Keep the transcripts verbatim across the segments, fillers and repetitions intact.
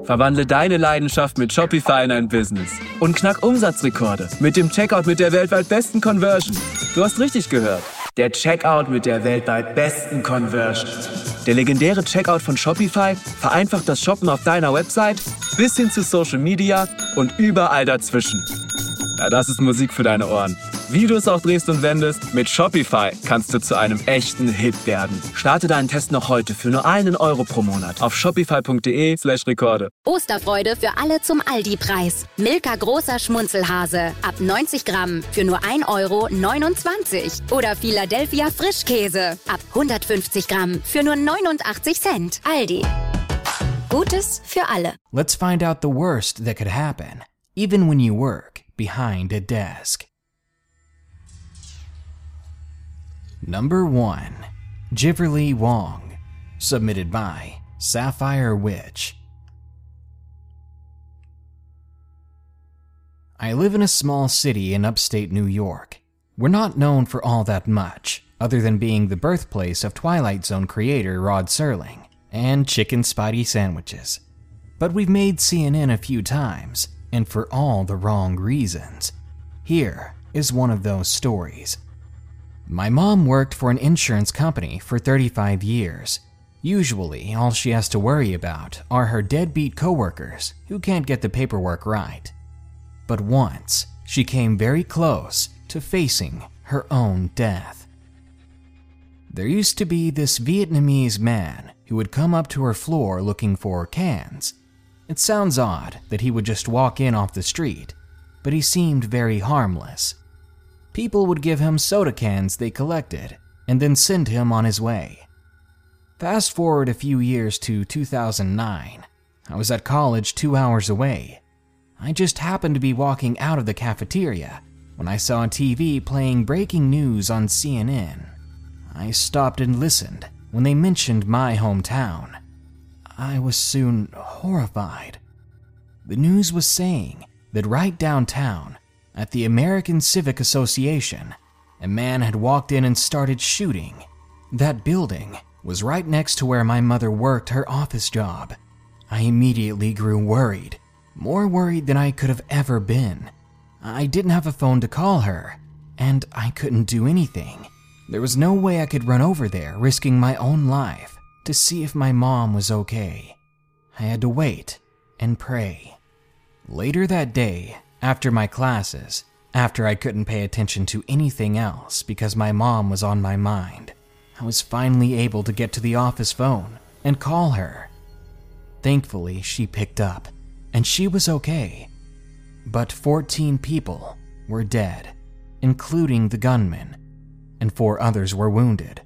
Verwandle deine Leidenschaft mit Shopify in ein Business und knack Umsatzrekorde mit dem Checkout mit der weltweit besten Conversion. Du hast richtig gehört. Der Checkout mit der weltweit besten Conversion. Der legendäre Checkout von Shopify vereinfacht das Shoppen auf deiner Website bis hin zu Social Media und überall dazwischen. Ja, das ist Musik für deine Ohren. Wie du es auch drehst und wendest, mit Shopify kannst du zu einem echten Hit werden. Starte deinen Test noch heute für nur einen Euro pro Monat auf shopify.de slash Rekorde. Osterfreude für alle zum Aldi-Preis. Milka großer Schmunzelhase ab neunzig Gramm für nur ein Euro neunundzwanzig. Oder Philadelphia Frischkäse ab hundertfünfzig Gramm für nur neunundachtzig Cent. Aldi. Gutes für alle. Let's find out the worst that could happen, even when you work behind a desk. Number one. Jiverly Wong. Submitted by Sapphire Witch. I live in a small city in upstate New York. We're not known for all that much, other than being the birthplace of Twilight Zone creator Rod Serling and chicken Spidey sandwiches. But we've made C N N a few times, and for all the wrong reasons. Here is one of those stories. My mom worked for an insurance company for thirty-five years. Usually, all she has to worry about are her deadbeat coworkers who can't get the paperwork right. But once, she came very close to facing her own death. There used to be this Vietnamese man who would come up to her floor looking for cans. It sounds odd that he would just walk in off the street, but he seemed very harmless. People would give him soda cans they collected and then send him on his way. Fast forward a few years to two thousand nine. I was at college two hours away. I just happened to be walking out of the cafeteria when I saw a T V playing breaking news on C N N. I stopped and listened when they mentioned my hometown. I was soon horrified. The news was saying that right downtown, at the American Civic Association, a man had walked in and started shooting. That building was right next to where my mother worked her office job. I immediately grew worried, more worried than I could have ever been. I didn't have a phone to call her, and I couldn't do anything. There was no way I could run over there risking my own life to see if my mom was okay. I had to wait and pray. Later that day, after my classes, after I couldn't pay attention to anything else because my mom was on my mind, I was finally able to get to the office phone and call her. Thankfully, she picked up, and she was okay. But fourteen people were dead, including the gunman, and four others were wounded.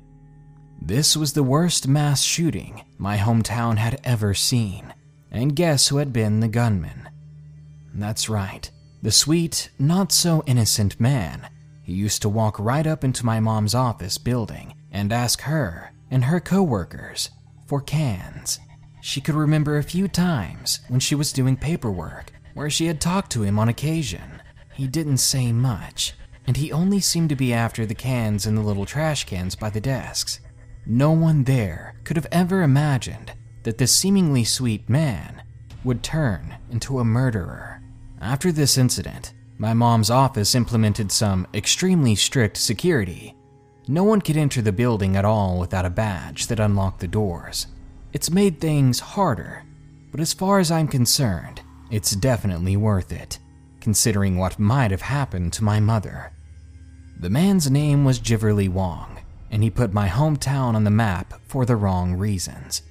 This was the worst mass shooting my hometown had ever seen, and guess who had been the gunman? That's right. The sweet, not-so-innocent man who used to walk right up into my mom's office building and ask her and her co-workers for cans. She could remember a few times when she was doing paperwork where she had talked to him on occasion. He didn't say much, and he only seemed to be after the cans in the little trash cans by the desks. No one there could have ever imagined that this seemingly sweet man would turn into a murderer. After this incident, my mom's office implemented some extremely strict security. No one could enter the building at all without a badge that unlocked the doors. It's made things harder, but as far as I'm concerned, it's definitely worth it, considering what might have happened to my mother. The man's name was Jiverly Wong, and he put my hometown on the map for the wrong reasons.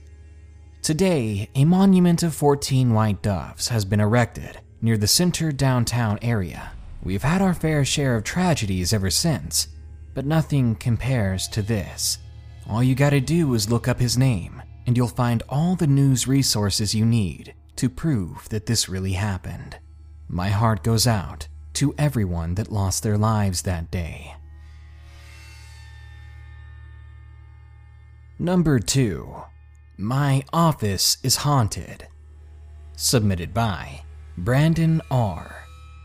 Today, a monument of fourteen white doves has been erected near the center downtown area. We've had our fair share of tragedies ever since, but nothing compares to this. All you gotta do is look up his name, and you'll find all the news resources you need to prove that this really happened. My heart goes out to everyone that lost their lives that day. Number two. My office is haunted. Submitted by Brandon R.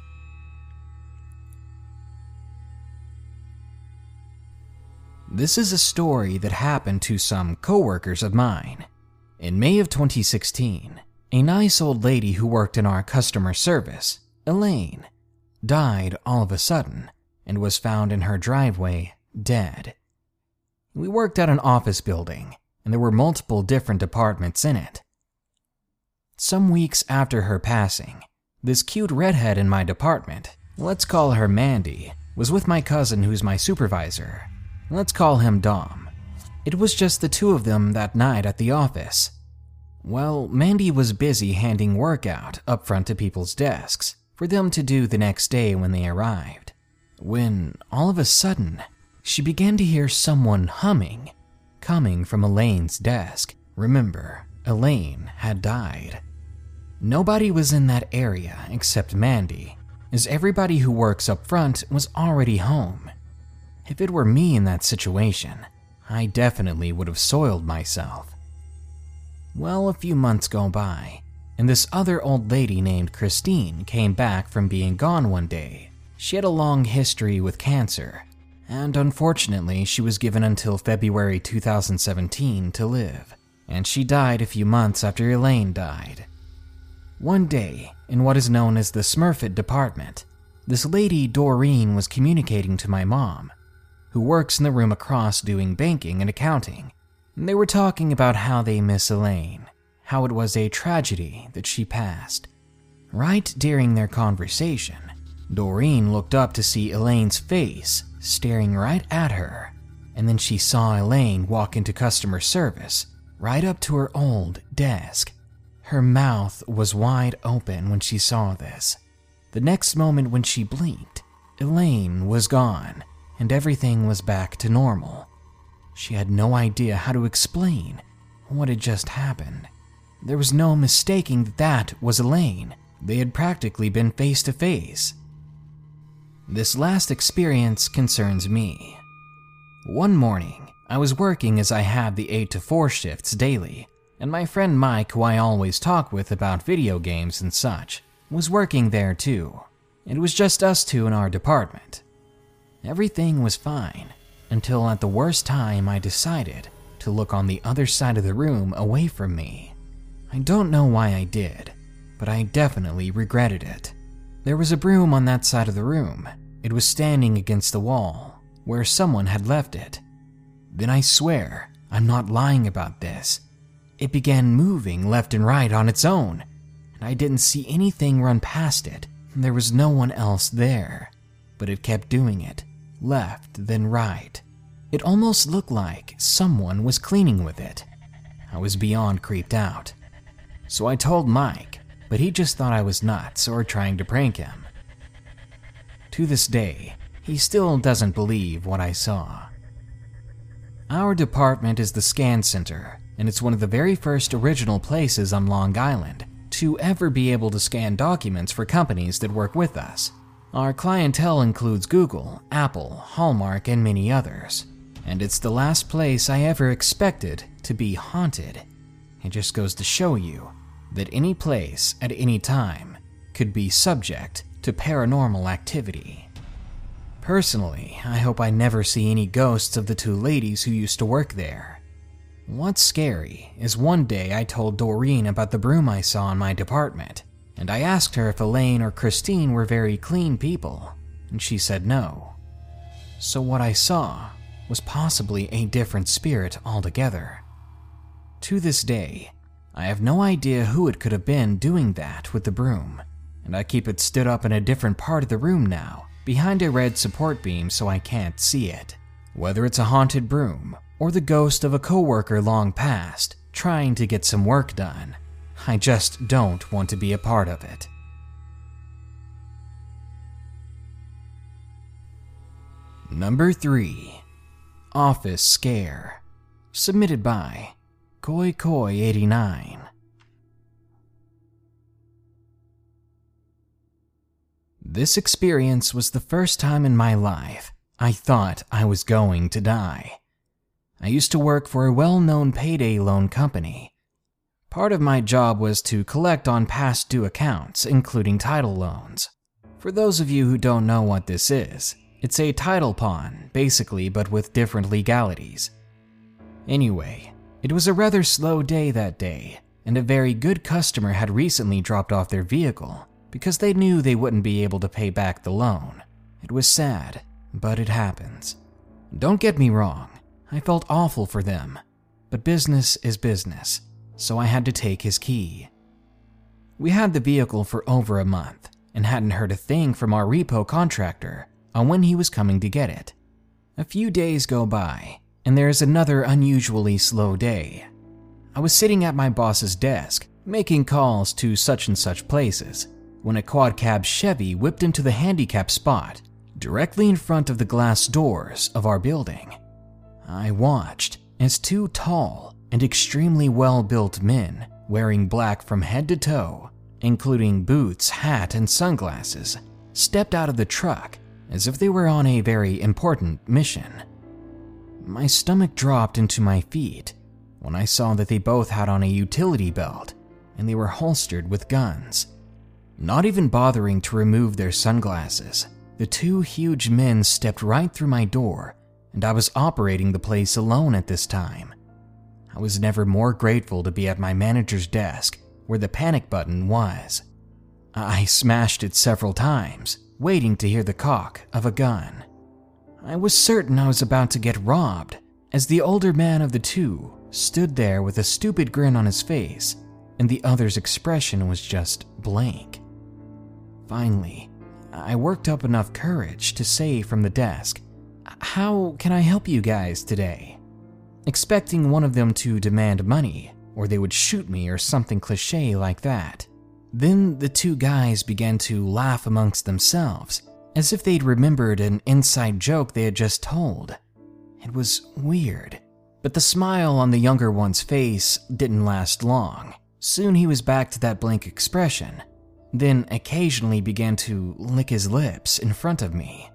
This is a story that happened to some coworkers of mine. In May of twenty sixteen, A nice old lady who worked in our customer service, Elaine, died all of a sudden and was found in her driveway dead. We worked at an office building, and there were multiple different departments in it. Some weeks after her passing, this cute redhead in my department, let's call her Mandy, was with my cousin who's my supervisor. Let's call him Dom. It was just the two of them that night at the office. Well, Mandy was busy handing work out up front to people's desks for them to do the next day when they arrived, when all of a sudden, she began to hear someone humming, coming from Elaine's desk. Remember, Elaine had died. Nobody was in that area except Mandy, as everybody who works up front was already home. If it were me in that situation, I definitely would have soiled myself. Well, a few months go by, and this other old lady named Christine came back from being gone one day. She had a long history with cancer, and unfortunately she was given until February two thousand seventeen to live, and she died a few months after Elaine died. One day, in what is known as the Smurfit department, this lady Doreen was communicating to my mom, who works in the room across doing banking and accounting. And they were talking about how they miss Elaine, how it was a tragedy that she passed. Right during their conversation, Doreen looked up to see Elaine's face staring right at her, and then she saw Elaine walk into customer service, right up to her old desk. Her mouth was wide open when she saw this. The next moment when she blinked, Elaine was gone, and everything was back to normal. She had no idea how to explain what had just happened. There was no mistaking that that was Elaine. They had practically been face to face. This last experience concerns me. One morning, I was working as I had the eight to four shifts daily, and my friend Mike, who I always talk with about video games and such, was working there too. It was just us two in our department. Everything was fine, until at the worst time I decided to look on the other side of the room away from me. I don't know why I did, but I definitely regretted it. There was a broom on that side of the room. It was standing against the wall, where someone had left it. Then I swear, I'm not lying about this, it began moving left and right on its own, and I didn't see anything run past it. There was no one else there, but it kept doing it, left then right. It almost looked like someone was cleaning with it. I was beyond creeped out. So I told Mike, but he just thought I was nuts or trying to prank him. To this day, he still doesn't believe what I saw. Our department is the scan center, and it's one of the very first original places on Long Island to ever be able to scan documents for companies that work with us. Our clientele includes Google, Apple, Hallmark, and many others. And it's the last place I ever expected to be haunted. It just goes to show you that any place at any time could be subject to paranormal activity. Personally, I hope I never see any ghosts of the two ladies who used to work there. What's scary is one day I told Doreen about the broom I saw in my department, and I asked her if Elaine or Christine were very clean people, and she said no. So what I saw was possibly a different spirit altogether. To this day, I have no idea who it could have been doing that with the broom, and I keep it stood up in a different part of the room now, behind a red support beam so I can't see it. Whether it's a haunted broom or the ghost of a coworker long past trying to get some work done, I just don't want to be a part of it. Number three. Office Scare. Submitted by Koi Koi eighty-nine. This experience was the first time in my life I thought I was going to die. I used to work for a well-known payday loan company. Part of my job was to collect on past due accounts, including title loans. For those of you who don't know what this is, it's a title pawn, basically, but with different legalities. Anyway, it was a rather slow day that day, and a very good customer had recently dropped off their vehicle because they knew they wouldn't be able to pay back the loan. It was sad, but it happens. Don't get me wrong, I felt awful for them, but business is business, so I had to take his key. We had the vehicle for over a month and hadn't heard a thing from our repo contractor on when he was coming to get it. A few days go by, and there is another unusually slow day. I was sitting at my boss's desk, making calls to such and such places, when a quad cab Chevy whipped into the handicap spot directly in front of the glass doors of our building. I watched as two tall and extremely well-built men wearing black from head to toe, including boots, hat, and sunglasses, stepped out of the truck as if they were on a very important mission. My stomach dropped into my feet when I saw that they both had on a utility belt and they were holstered with guns. Not even bothering to remove their sunglasses, the two huge men stepped right through my door, and I was operating the place alone at this time. I was never more grateful to be at my manager's desk where the panic button was. I smashed it several times, waiting to hear the cock of a gun. I was certain I was about to get robbed, as the older man of the two stood there with a stupid grin on his face, and the other's expression was just blank. Finally, I worked up enough courage to say from the desk, "How can I help you guys today?" Expecting one of them to demand money, or they would shoot me or something cliché like that. Then the two guys began to laugh amongst themselves, as if they'd remembered an inside joke they had just told. It was weird, but the smile on the younger one's face didn't last long. Soon he was back to that blank expression, then occasionally began to lick his lips in front of me.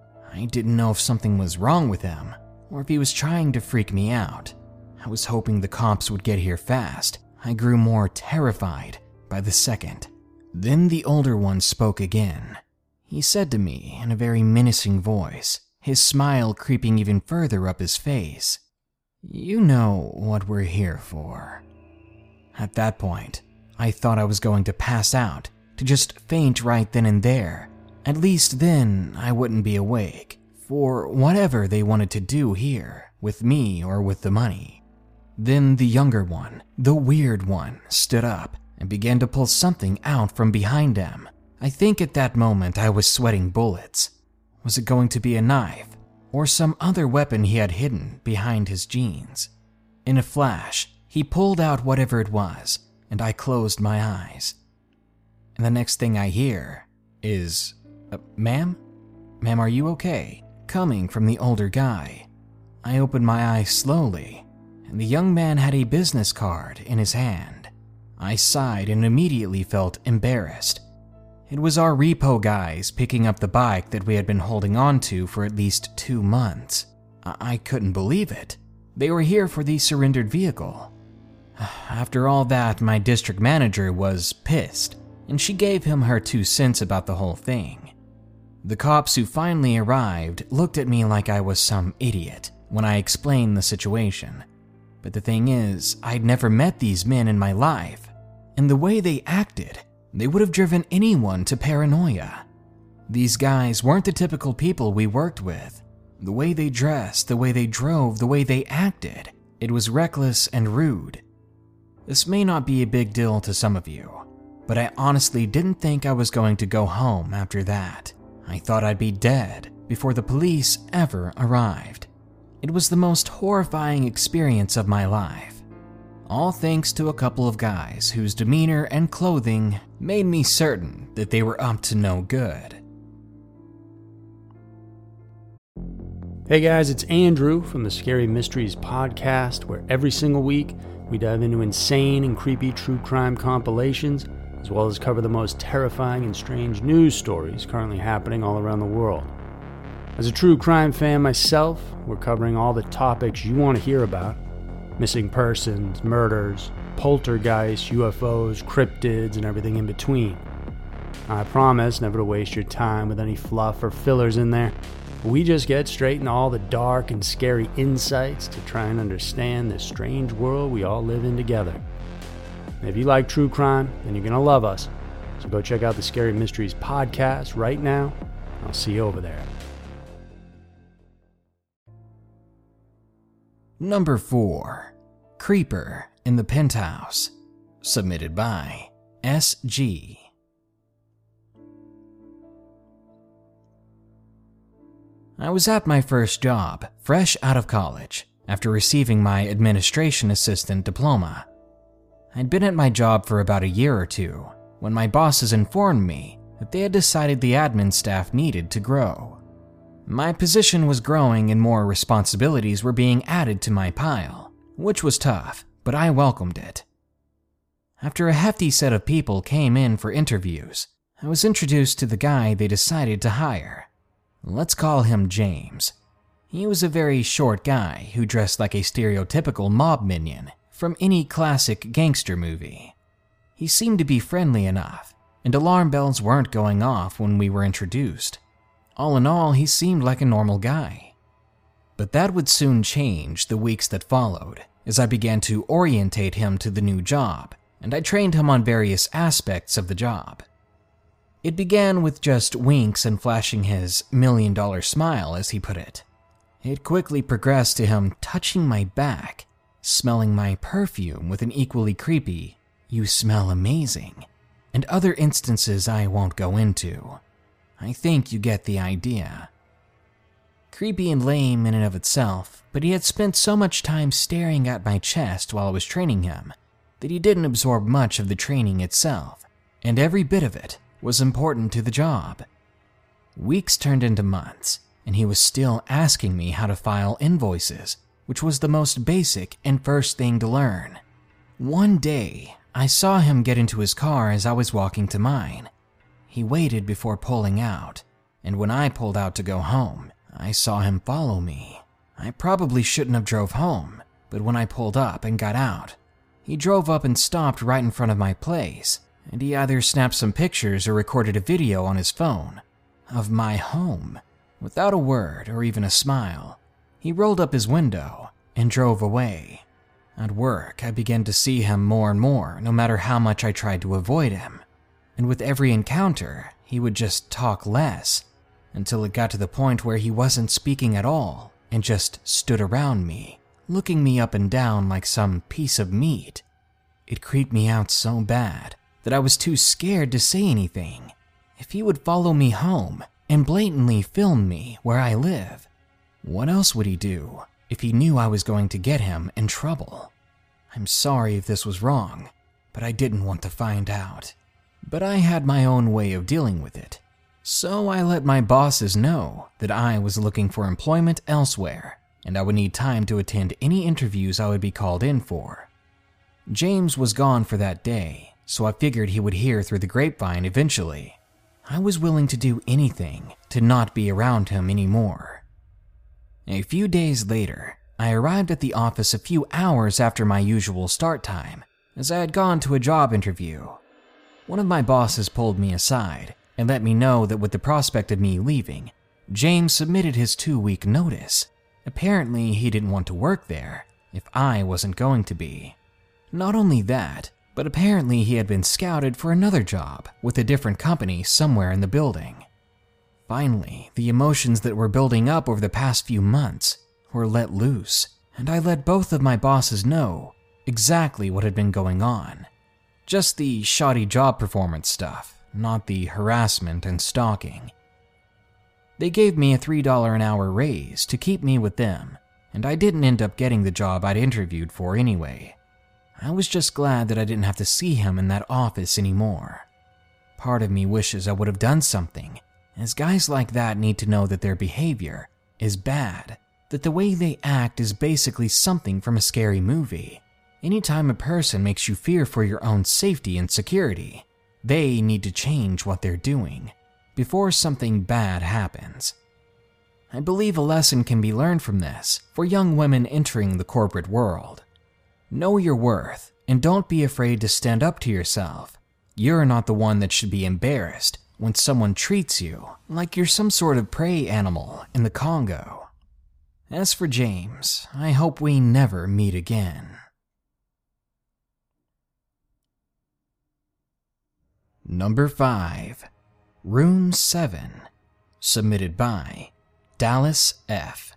I didn't know if something was wrong with him, or if he was trying to freak me out. I was hoping the cops would get here fast. I grew more terrified by the second. Then the older one spoke again. He said to me in a very menacing voice, his smile creeping even further up his face, "You know what we're here for." At that point, I thought I was going to pass out, to just faint right then and there. At least then I wouldn't be awake for whatever they wanted to do here, with me or with the money. Then the younger one, the weird one, stood up and began to pull something out from behind him. I think at that moment I was sweating bullets. Was it going to be a knife or some other weapon he had hidden behind his jeans? In a flash, he pulled out whatever it was, and I closed my eyes. And the next thing I hear is, uh, "Ma'am? Ma'am, are you okay?" coming from the older guy. I opened my eyes slowly, and the young man had a business card in his hand. I sighed and immediately felt embarrassed. It was our repo guys picking up the bike that we had been holding on to for at least two months. I, I couldn't believe it. They were here for the surrendered vehicle. After all that, my district manager was pissed, and she gave him her two cents about the whole thing. The cops who finally arrived looked at me like I was some idiot when I explained the situation. But the thing is, I'd never met these men in my life, and the way they acted, they would have driven anyone to paranoia. These guys weren't the typical people we worked with. The way they dressed, the way they drove, the way they acted, it was reckless and rude. This may not be a big deal to some of you, but I honestly didn't think I was going to go home after that. I thought I'd be dead before the police ever arrived. It was the most horrifying experience of my life. All thanks to a couple of guys whose demeanor and clothing made me certain that they were up to no good. Hey guys, it's Andrew from the Scary Mysteries podcast, where every single week we dive into insane and creepy true crime compilations, as well as cover the most terrifying and strange news stories currently happening all around the world. As a true crime fan myself, we're covering all the topics you want to hear about: missing persons, murders, poltergeists, U F Os, cryptids, and everything in between. I promise never to waste your time with any fluff or fillers in there. We just get straight into all the dark and scary insights to try and understand this strange world we all live in together. And if you like true crime, then you're going to love us. So go check out the Scary Mysteries podcast right now. I'll see you over there. Number four. Creeper in the Penthouse. Submitted by S G. I was at my first job, fresh out of college, after receiving my administration assistant diploma. I'd been at my job for about a year or two when my bosses informed me that they had decided the admin staff needed to grow. My position was growing and more responsibilities were being added to my pile, which was tough, but I welcomed it. After a hefty set of people came in for interviews, I was introduced to the guy they decided to hire. Let's call him James. He was a very short guy who dressed like a stereotypical mob minion from any classic gangster movie. He seemed to be friendly enough, and alarm bells weren't going off when we were introduced. All in all, he seemed like a normal guy. But that would soon change the weeks that followed, as I began to orientate him to the new job, and I trained him on various aspects of the job. It began with just winks and flashing his million-dollar smile, as he put it. It quickly progressed to him touching my back, smelling my perfume with an equally creepy, "You smell amazing," and other instances I won't go into. I think you get the idea. Creepy and lame in and of itself, but he had spent so much time staring at my chest while I was training him that he didn't absorb much of the training itself, and every bit of it was important to the job. Weeks turned into months, and he was still asking me how to file invoices, which was the most basic and first thing to learn. One day, I saw him get into his car as I was walking to mine. He waited before pulling out, and when I pulled out to go home, I saw him follow me. I probably shouldn't have drove home, but when I pulled up and got out, he drove up and stopped right in front of my place, and he either snapped some pictures or recorded a video on his phone of my home. Without a word or even a smile, he rolled up his window and drove away. At work, I began to see him more and more, no matter how much I tried to avoid him. And with every encounter, he would just talk less, until it got to the point where he wasn't speaking at all and just stood around me, looking me up and down like some piece of meat. It creeped me out so bad that I was too scared to say anything. If he would follow me home and blatantly film me where I live, what else would he do if he knew I was going to get him in trouble? I'm sorry if this was wrong, but I didn't want to find out. But I had my own way of dealing with it, so I let my bosses know that I was looking for employment elsewhere, and I would need time to attend any interviews I would be called in for. James was gone for that day, so I figured he would hear through the grapevine eventually. I was willing to do anything to not be around him anymore. A few days later, I arrived at the office a few hours after my usual start time, as I had gone to a job interview. One of my bosses pulled me aside and let me know that with the prospect of me leaving, James submitted his two-week notice. Apparently, he didn't want to work there if I wasn't going to be. Not only that, but apparently he had been scouted for another job with a different company somewhere in the building. Finally, the emotions that were building up over the past few months were let loose, and I let both of my bosses know exactly what had been going on. Just the shoddy job performance stuff, not the harassment and stalking. They gave me a three dollars an hour raise to keep me with them, and I didn't end up getting the job I'd interviewed for anyway. I was just glad that I didn't have to see him in that office anymore. Part of me wishes I would have done something, as guys like that need to know that their behavior is bad, that the way they act is basically something from a scary movie. Anytime a person makes you fear for your own safety and security, they need to change what they're doing before something bad happens. I believe a lesson can be learned from this for young women entering the corporate world. Know your worth and don't be afraid to stand up to yourself. You're not the one that should be embarrassed when someone treats you like you're some sort of prey animal in the Congo. As for James, I hope we never meet again. Number five. Room seven. Submitted by Dallas F.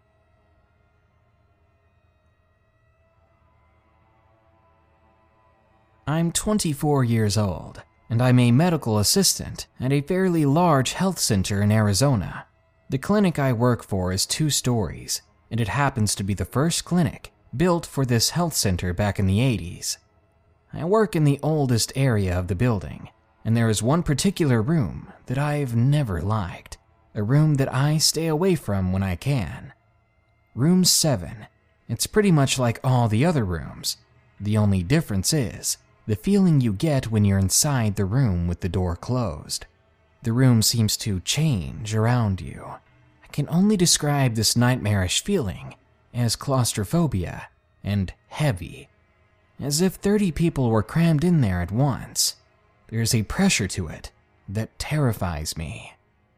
I'm twenty-four years old, and I'm a medical assistant at a fairly large health center in Arizona. The clinic I work for is two stories, and it happens to be the first clinic built for this health center back in the eighties. I work in the oldest area of the building, and there is one particular room that I've never liked, a room that I stay away from when I can. Room seven. It's pretty much like all the other rooms. The only difference is the feeling you get when you're inside the room with the door closed. The room seems to change around you. I can only describe this nightmarish feeling as claustrophobia and heavy, as if thirty people were crammed in there at once. There's a pressure to it that terrifies me.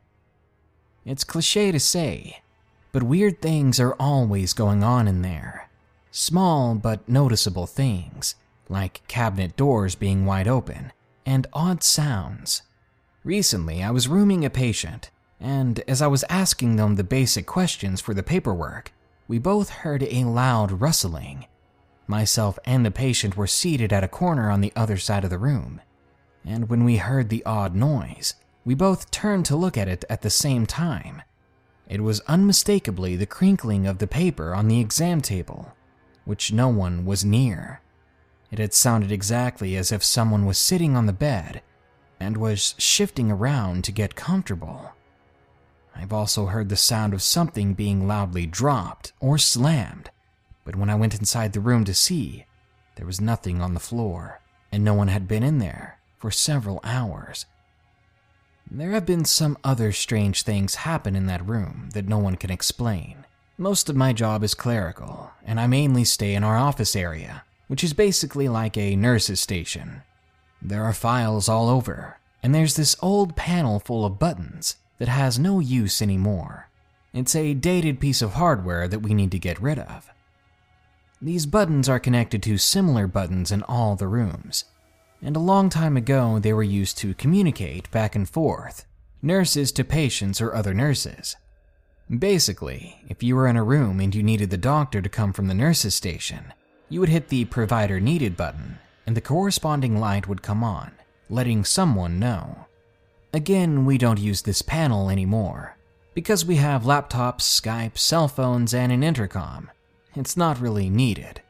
It's cliche to say, but weird things are always going on in there. Small but noticeable things, like cabinet doors being wide open, and odd sounds. Recently, I was rooming a patient, and as I was asking them the basic questions for the paperwork, we both heard a loud rustling. Myself and the patient were seated at a corner on the other side of the room, and when we heard the odd noise, we both turned to look at it at the same time. It was unmistakably the crinkling of the paper on the exam table, which no one was near. It had sounded exactly as if someone was sitting on the bed and was shifting around to get comfortable. I've also heard the sound of something being loudly dropped or slammed, but when I went inside the room to see, there was nothing on the floor, and no one had been in there for several hours. There have been some other strange things happen in that room that no one can explain. Most of my job is clerical, and I mainly stay in our office area, which is basically like a nurse's station. There are files all over, and there's this old panel full of buttons that has no use anymore. It's a dated piece of hardware that we need to get rid of. These buttons are connected to similar buttons in all the rooms, and a long time ago they were used to communicate back and forth, nurses to patients or other nurses. Basically, if you were in a room and you needed the doctor to come from the nurse's station, you would hit the provider needed button, and the corresponding light would come on, letting someone know. Again, we don't use this panel anymore, because we have laptops, Skype, cell phones, and an intercom. It's not really needed.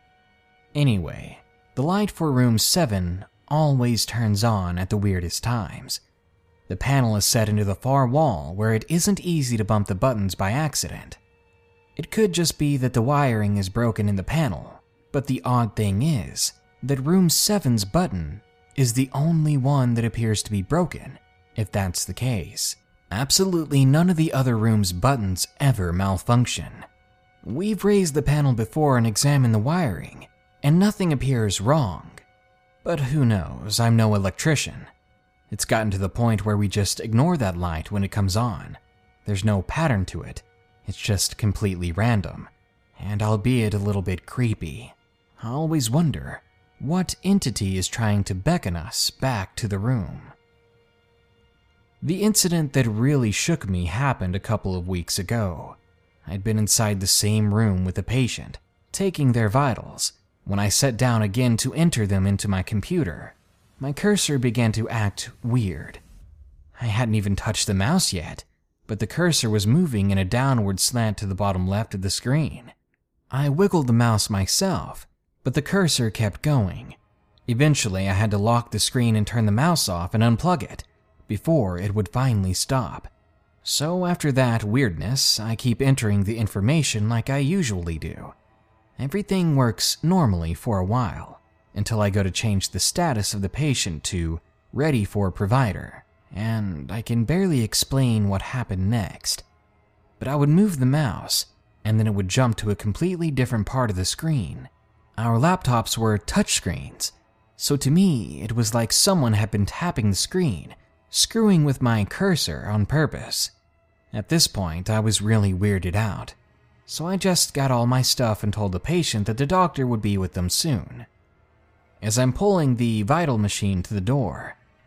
Anyway, the light for room seven always turns on at the weirdest times. The panel is set into the far wall where it isn't easy to bump the buttons by accident. It could just be that the wiring is broken in the panel, but the odd thing is that room seven's button is the only one that appears to be broken, if that's the case. Absolutely none of the other room's buttons ever malfunction. We've raised the panel before and examined the wiring, and nothing appears wrong. But who knows, I'm no electrician. It's gotten to the point where we just ignore that light when it comes on. There's no pattern to it, it's just completely random, and albeit a little bit creepy. I always wonder what entity is trying to beckon us back to the room. The incident that really shook me happened a couple of weeks ago. I'd been inside the same room with a patient, taking their vitals. When I sat down again to enter them into my computer, my cursor began to act weird. I hadn't even touched the mouse yet, but the cursor was moving in a downward slant to the bottom left of the screen. I wiggled the mouse myself, but the cursor kept going. Eventually, I had to lock the screen and turn the mouse off and unplug it before it would finally stop. So after that weirdness, I keep entering the information like I usually do. Everything works normally for a while, until I go to change the status of the patient to ready for provider, and I can barely explain what happened next. But I would move the mouse, and then it would jump to a completely different part of the screen. Our laptops were touchscreens, so to me it was like someone had been tapping the screen, screwing with my cursor on purpose. At this point, I was really weirded out, so I just got all my stuff and told the patient that the doctor would be with them soon. As I'm pulling the vital machine to the door,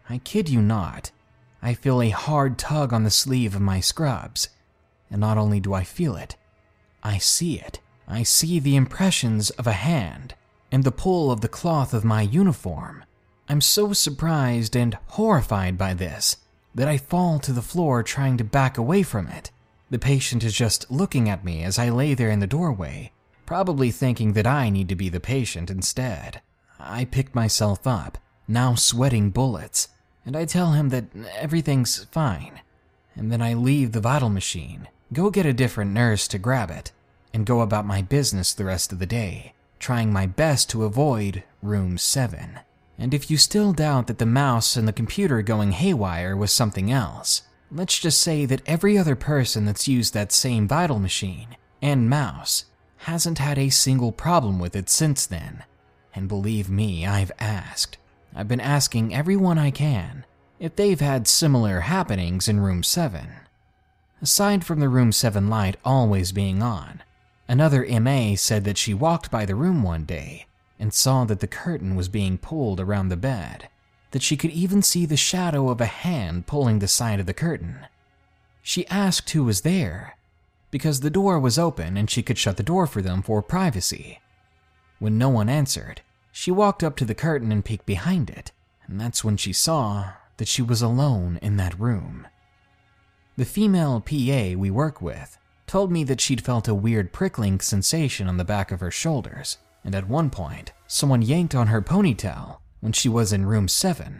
I kid you not, I feel a hard tug on the sleeve of my scrubs. And not only do I feel it, I see it. I see the impressions of a hand and the pull of the cloth of my uniform. I'm so surprised and horrified by this that I fall to the floor trying to back away from it. The patient is just looking at me as I lay there in the doorway, probably thinking that I need to be the patient instead. I pick myself up, now sweating bullets, and I tell him that everything's fine. And then I leave the vital machine, go get a different nurse to grab it, and go about my business the rest of the day, trying my best to avoid room seven. And if you still doubt that the mouse and the computer going haywire was something else, let's just say that every other person that's used that same vital machine and mouse hasn't had a single problem with it since then. And believe me, I've asked. I've been asking everyone I can if they've had similar happenings in room seven. Aside from the room seven light always being on, another M A said that she walked by the room one day and saw that the curtain was being pulled around the bed, that she could even see the shadow of a hand pulling the side of the curtain. She asked who was there, because the door was open and she could shut the door for them for privacy. When no one answered, she walked up to the curtain and peeked behind it, and that's when she saw that she was alone in that room. The female P A we work with told me that she'd felt a weird prickling sensation on the back of her shoulders, and at one point, someone yanked on her ponytail when she was in room seven.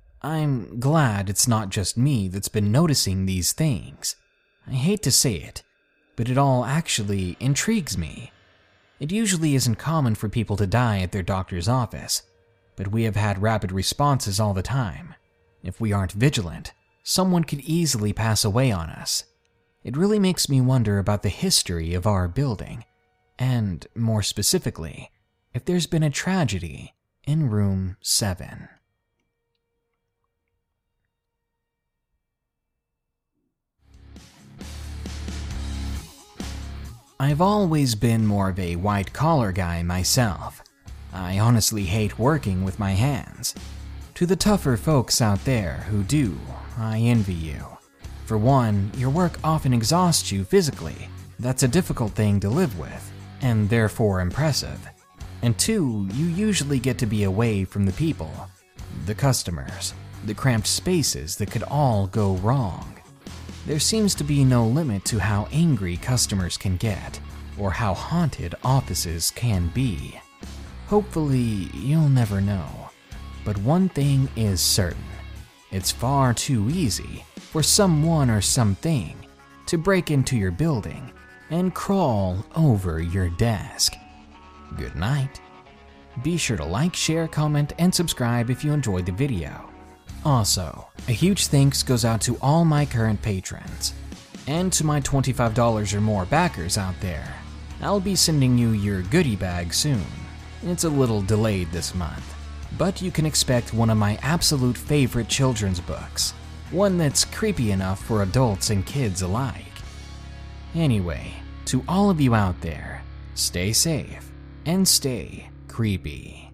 I'm glad it's not just me that's been noticing these things. I hate to say it, but it all actually intrigues me. It usually isn't common for people to die at their doctor's office, but we have had rapid responses all the time. If we aren't vigilant, someone could easily pass away on us. It really makes me wonder about the history of our building, and more specifically, if there's been a tragedy in room seven. I've always been more of a white-collar guy myself. I honestly hate working with my hands. To the tougher folks out there who do, I envy you. For one, your work often exhausts you physically. That's a difficult thing to live with, and therefore impressive. And two, you usually get to be away from the people, the customers, the cramped spaces that could all go wrong. There seems to be no limit to how angry customers can get, or how haunted offices can be. Hopefully, you'll never know. But one thing is certain. It's far too easy for someone or something to break into your building and crawl over your desk. Good night. Be sure to like, share, comment, and subscribe if you enjoyed the video. Also, a huge thanks goes out to all my current patrons, and to my twenty-five dollars or more backers out there. I'll be sending you your goodie bag soon. It's a little delayed this month, but you can expect one of my absolute favorite children's books, one that's creepy enough for adults and kids alike. Anyway, to all of you out there, stay safe and stay creepy.